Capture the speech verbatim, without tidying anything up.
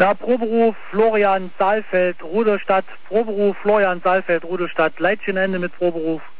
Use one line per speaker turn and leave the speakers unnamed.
Na, Proberuf Florian Saalfeld, Rudolstadt, Proberuf Florian Saalfeld, Rudolstadt, Leitchenende mit Proberuf.